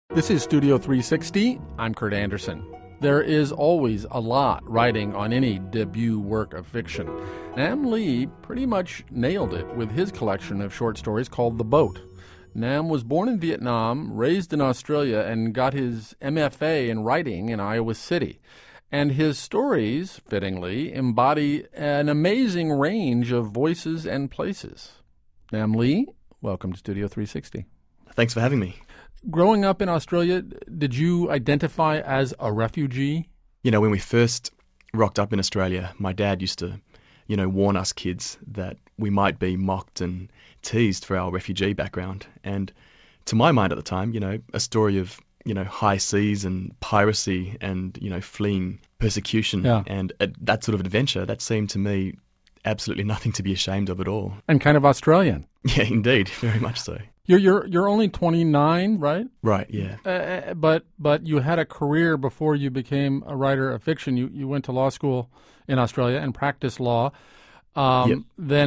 This is Studio 360. I'm Kurt Anderson. There is always a lot riding on any debut work of fiction. Nam Le pretty much nailed it with his collection of short stories called The Boat. Nam was born in Vietnam, raised in Australia, and got his MFA in writing in Iowa City. And his stories, fittingly, embody an amazing range of voices and places. Nam Le, welcome to Studio 360. Thanks for having me. Growing up in Australia, did you identify as a refugee? You know, when we first rocked up in Australia, my dad used to, warn us kids that we might be mocked and teased for our refugee background. And to my mind at the time, a story of, high seas and piracy and, fleeing persecution and that sort of adventure, that seemed to me absolutely nothing to be ashamed of at all. And kind of Australian. Yeah, indeed. Very much so. You're only 29, right? Right, yeah. But you had a career before you became a writer of fiction. You went to law school in Australia and practiced law. Yep.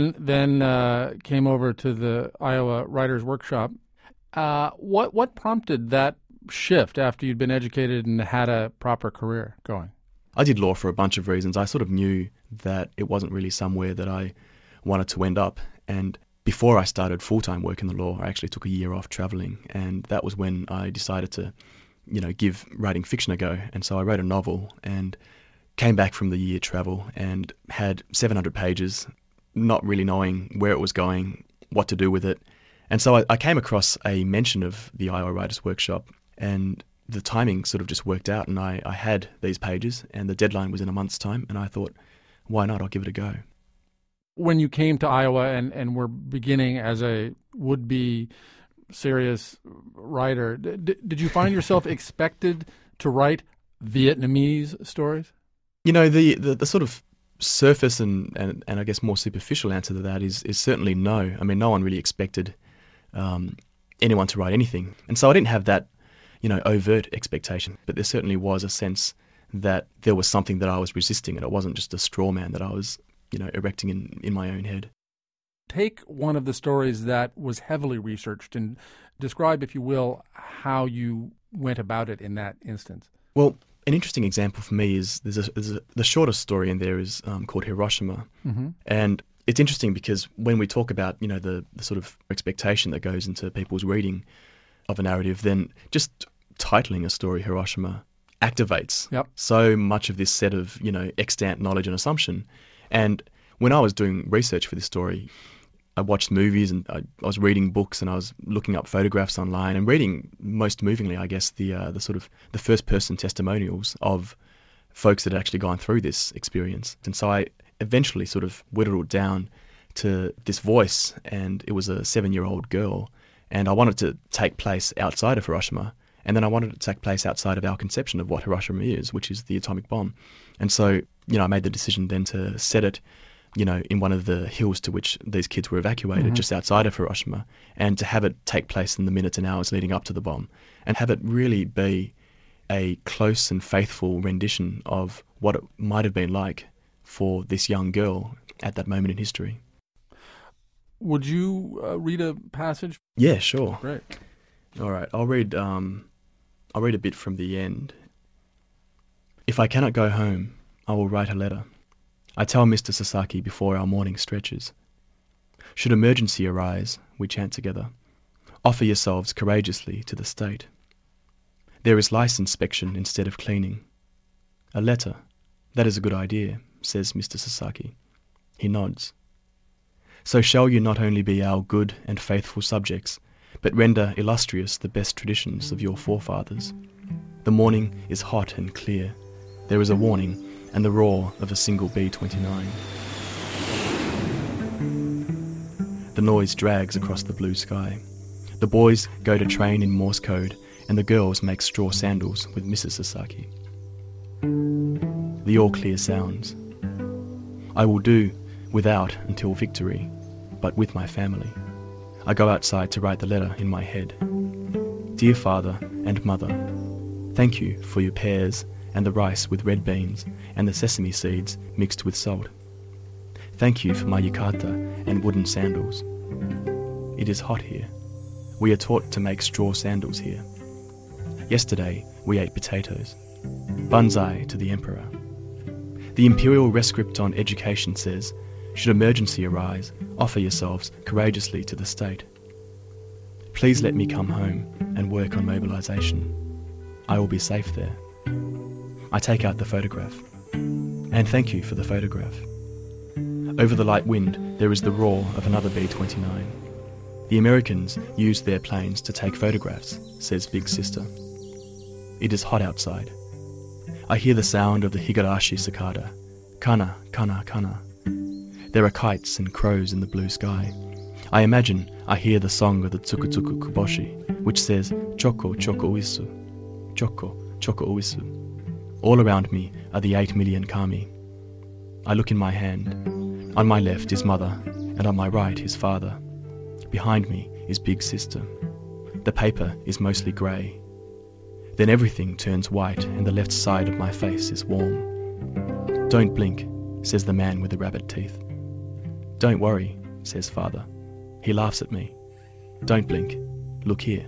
Then came over to the Iowa Writers Workshop. What prompted that shift after you'd been educated and had a proper career going? I did law for a bunch of reasons. I sort of knew that it wasn't really somewhere that I wanted to end up. And before I started full-time work in the law, I actually took a year off travelling, and that was when I decided to, give writing fiction a go. And so I wrote a novel and came back from the year travel and had 700 pages, not really knowing where it was going, what to do with it. And so I came across a mention of the Iowa Writers Workshop, and the timing sort of just worked out, and I had these pages, and the deadline was in a month's time, and I thought, why not? I'll give it a go. When you came to Iowa and were beginning as a would-be serious writer, did you find yourself expected to write Vietnamese stories? The sort of surface and I guess more superficial answer to that is certainly no. I mean, no one really expected anyone to write anything. And so I didn't have that, overt expectation. But there certainly was a sense that there was something that I was resisting, and it wasn't just a straw man that I was erecting in my own head. Take one of the stories that was heavily researched and describe, if you will, how you went about it in that instance. Well, an interesting example for me is the shortest story in there is called Hiroshima. Mm-hmm. And it's interesting because when we talk about, the sort of expectation that goes into people's reading of a narrative, then just titling a story Hiroshima activates so much of this set of, extant knowledge and assumption. And when I was doing research for this story, I watched movies and I was reading books and I was looking up photographs online and reading, most movingly, I guess, the sort of the first-person testimonials of folks that had actually gone through this experience. And so I eventually sort of whittled it down to this voice, and it was a 7-year-old girl, and I wanted to take place outside of Hiroshima. And then I wanted it to take place outside of our conception of what Hiroshima is, which is the atomic bomb. And so, I made the decision then to set it, in one of the hills to which these kids were evacuated, just outside of Hiroshima, and to have it take place in the minutes and hours leading up to the bomb, and have it really be a close and faithful rendition of what it might have been like for this young girl at that moment in history. Would you read a passage? Yeah, sure. Great. All right, I'll read a bit from the end. If I cannot go home, I will write a letter. I tell Mr. Sasaki before our morning stretches. Should emergency arise, we chant together. Offer yourselves courageously to the state. There is lice inspection instead of cleaning. A letter. That is a good idea, says Mr. Sasaki. He nods. So shall you not only be our good and faithful subjects, but render illustrious the best traditions of your forefathers. The morning is hot and clear. There is a warning and the roar of a single B-29. The noise drags across the blue sky. The boys go to train in Morse code, and the girls make straw sandals with Mrs. Sasaki. The all-clear sounds. I will do without until victory, but with my family. I go outside to write the letter in my head. Dear Father and Mother, thank you for your pears and the rice with red beans and the sesame seeds mixed with salt. Thank you for my yukata and wooden sandals. It is hot here. We are taught to make straw sandals here. Yesterday we ate potatoes. Banzai to the Emperor. The Imperial Rescript on Education says, should emergency arise, offer yourselves courageously to the state. Please let me come home and work on mobilisation. I will be safe there. I take out the photograph. And thank you for the photograph. Over the light wind, there is the roar of another B-29. The Americans used their planes to take photographs, says Big Sister. It is hot outside. I hear the sound of the higurashi cicada. Kana, kana, kana. There are kites and crows in the blue sky. I imagine I hear the song of the Tsukutsuku Kuboshi, which says, Choko, choko uisu. Choko, choko uisu. All around me are the 8 million kami. I look in my hand. On my left is mother, and on my right is father. Behind me is Big Sister. The paper is mostly grey. Then everything turns white and the left side of my face is warm. Don't blink, says the man with the rabbit teeth. Don't worry, says father. He laughs at me. Don't blink. Look here.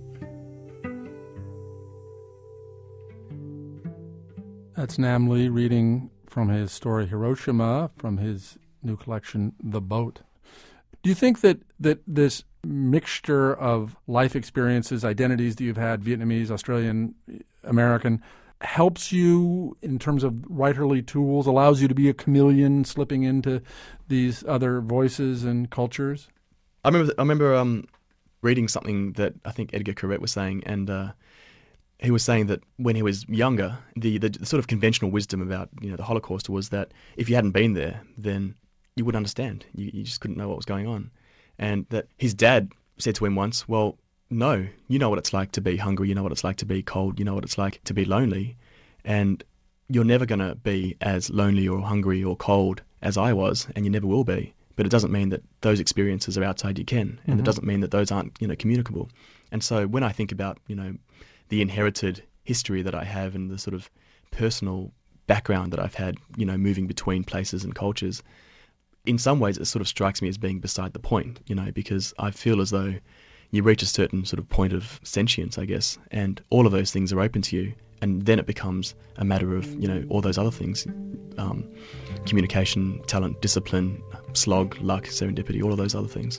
That's Nam Le reading from his story Hiroshima, from his new collection, The Boat. Do you think that this mixture of life experiences, identities that you've had, Vietnamese, Australian, American, helps you in terms of writerly tools, allows you to be a chameleon slipping into these other voices and cultures? I remember reading something that I think Edgar Corrett was saying, and he was saying that when he was younger, the sort of conventional wisdom about the Holocaust was that if you hadn't been there, then you wouldn't understand. You just couldn't know what was going on. And that his dad said to him once, well, no, you know what it's like to be hungry, you know what it's like to be cold, you know what it's like to be lonely, and you're never going to be as lonely or hungry or cold as I was, and you never will be. But it doesn't mean that those experiences are outside your ken, and it doesn't mean that those aren't communicable. And so when I think about the inherited history that I have and the sort of personal background that I've had, moving between places and cultures, in some ways it sort of strikes me as being beside the point, because I feel as though you reach a certain sort of point of sentience, I guess, and all of those things are open to you, and then it becomes a matter of, all those other things, communication, talent, discipline, slog, luck, serendipity, all of those other things.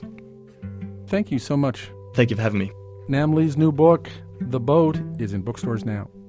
Thank you so much. Thank you for having me. Nam Le's new book, The Boat, is in bookstores now.